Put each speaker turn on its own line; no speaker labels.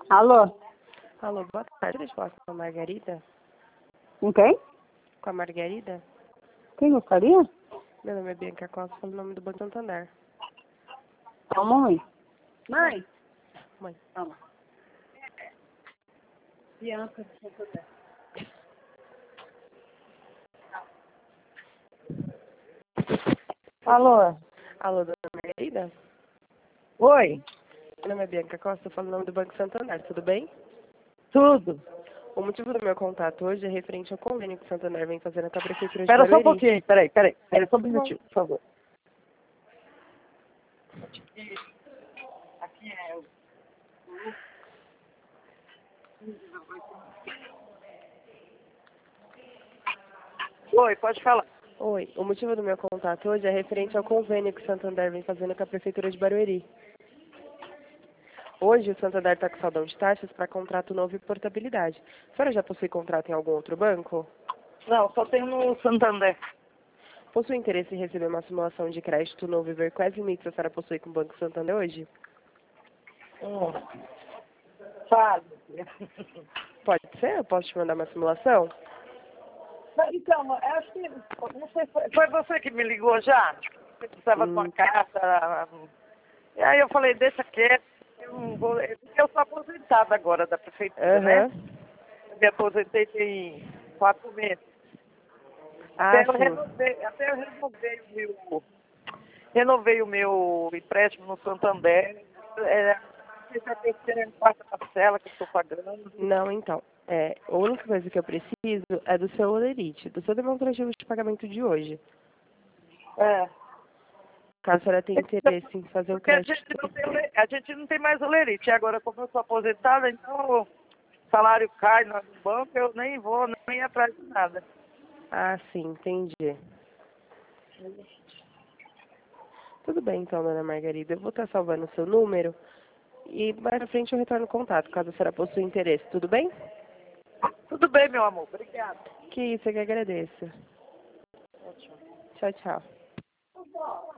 Alô?
Alô, boa tarde. Deixa eu falar com a Margarida.
Com quem?
Com a Margarida?
Quem gostaria?
Meu nome é Bianca Costa, falo o nome do Banco Santander.
Calma, mãe. Mãe?
Mãe.
Calma. Bianca. Alô?
Alô, dona Margarida?
Oi?
Meu nome é Bianca Costa, falo o nome do Banco Santander, tudo bem?
Tudo?
O motivo do meu contato hoje é referente ao convênio que o Santander vem fazendo com a Prefeitura de
Espera só um
Barueri.
pouquinho. Peraí, só um
Tá bom.
minutinho, por favor. Aqui é o... Oi, pode falar.
Oi, o motivo do meu contato hoje é referente ao convênio que o Santander vem fazendo com a Prefeitura de Barueri. Hoje o Santander está com saldão de taxas para contrato novo e portabilidade. A senhora já possui contrato em algum outro banco?
Não, só tem no Santander.
Possui interesse em receber uma simulação de crédito novo e ver quais limites a senhora possui com o Banco Santander hoje?
Fale.
Pode ser? Eu posso te mandar uma simulação?
Então, acho que... Não sei, foi você que me ligou já? Você precisava de uma carta. E aí eu falei, deixa quieto. Eu não vou... Eu sou aposentada agora da prefeitura, né?
Aham.
Eu me aposentei tem 4 meses.
Ah,
Até eu
sim.
renovei o meu empréstimo no Santander. Essa é a terceira e quarta parcela que eu estou pagando.
Não, então. A única coisa que eu preciso é do seu olerite, do seu demonstrativo de pagamento de hoje.
É.
Caso a senhora tenha interesse em fazer o
Porque a
crédito.
gente a gente não tem mais olerite. Agora, como eu sou aposentada, então o salário cai no banco, eu nem vou nem atrás de nada.
Ah, sim, entendi. Tudo bem, então, dona Margarida. Eu vou estar salvando o seu número e mais à frente eu retorno o contato, caso a senhora possua interesse. Tudo bem?
Tudo bem, meu amor. Obrigada.
Que isso, eu que agradeço. Tchau, tchau.